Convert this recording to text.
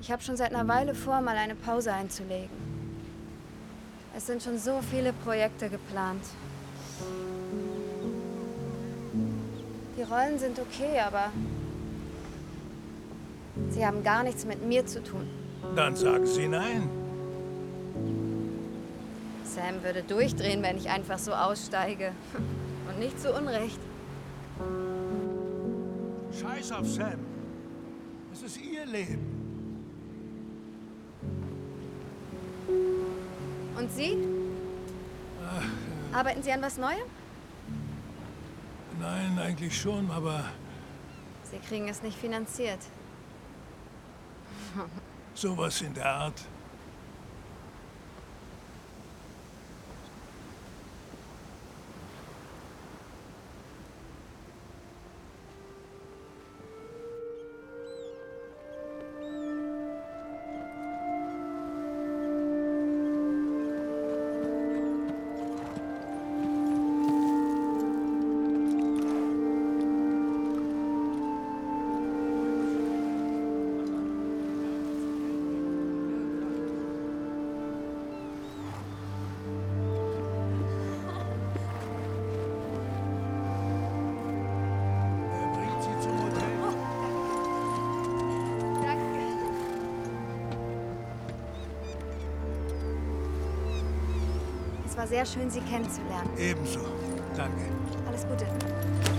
Ich habe schon seit einer Weile vor, mal eine Pause einzulegen. Es sind schon so viele Projekte geplant. Die Rollen sind okay, aber sie haben gar nichts mit mir zu tun. Dann sagen Sie nein. Sam würde durchdrehen, wenn ich einfach so aussteige. Und nicht zu Unrecht. Scheiß auf Sam. Es ist Ihr Leben. Und Sie? Arbeiten Sie an was Neuem? Nein, eigentlich schon, aber Sie kriegen es nicht finanziert. sowas in der Art. Wer bringt Sie zum Hotel? Danke. Es war sehr schön, Sie kennenzulernen. Ebenso. Danke. Alles Gute.